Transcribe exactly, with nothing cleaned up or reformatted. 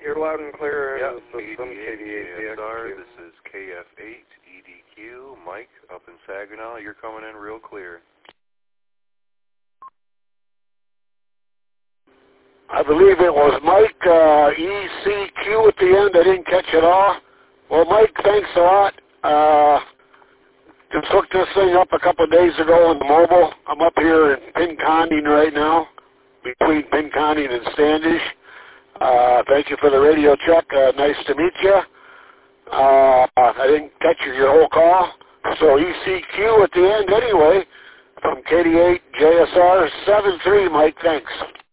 You're loud and clear in Yep, the system, K D eight J S R, this is K F eight E D Q, Mike up in Saginaw. You're coming in real clear. I believe it was Mike, uh, E C Q at the end. I didn't catch it all. Well, Mike, thanks a lot. Uh, just hooked this thing up a couple of days ago on the mobile. I'm up here in Pinconning right now, between Pinconning and Standish. Uh, thank you for the radio check. Uh, nice to meet you. Uh, I didn't catch your, your whole call. So E C Q at the end anyway, from K D eight J S R seven three, Mike, thanks.